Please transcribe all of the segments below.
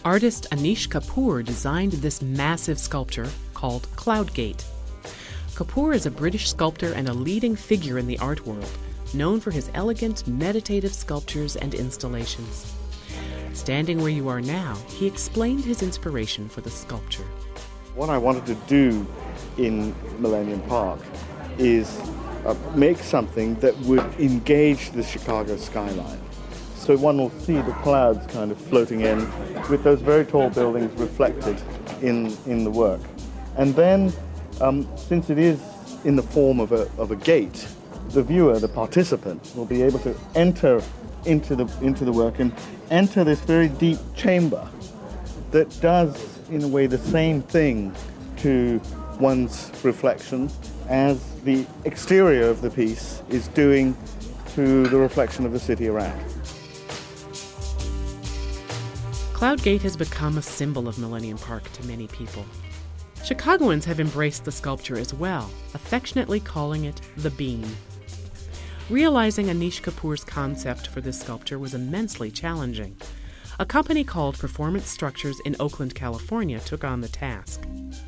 Artist Anish Kapoor designed this massive sculpture called Cloudgate. Kapoor is a British sculptor and a leading figure in the art world, known for his elegant, meditative sculptures and installations. Standing where you are now, he explained his inspiration for the sculpture. What I wanted to do in Millennium Park is make something that would engage the Chicago skyline. So one will see the clouds kind of floating in with those very tall buildings reflected in the work. And then, since it is in the form of a gate, the viewer, the participant, will be able to enter into the work and enter this very deep chamber that does, in a way, the same thing to one's reflection as the exterior of the piece is doing to the reflection of the city around. Cloudgate has become a symbol of Millennium Park to many people. Chicagoans have embraced the sculpture as well, affectionately calling it the Bean. Realizing Anish Kapoor's concept for this sculpture was immensely challenging. A company called Performance Structures in Oakland, California took on the task.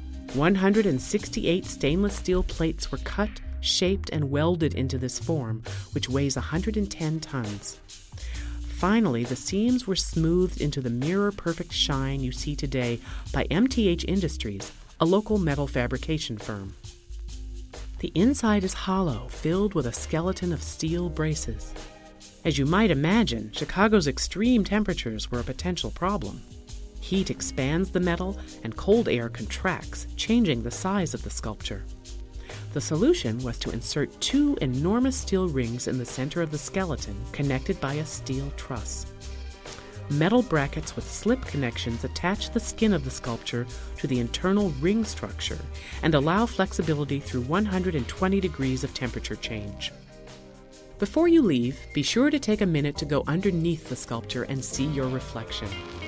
168 stainless steel plates were cut, shaped, and welded into this form, which weighs 110 tons. Finally, the seams were smoothed into the mirror-perfect shine you see today by MTH Industries, a local metal fabrication firm. The inside is hollow, filled with a skeleton of steel braces. As you might imagine, Chicago's extreme temperatures were a potential problem. Heat expands the metal, and cold air contracts, changing the size of the sculpture. The solution was to insert 2 enormous steel rings in the center of the skeleton, connected by a steel truss. Metal brackets with slip connections attach the skin of the sculpture to the internal ring structure and allow flexibility through 120 degrees of temperature change. Before you leave, be sure to take a minute to go underneath the sculpture and see your reflection.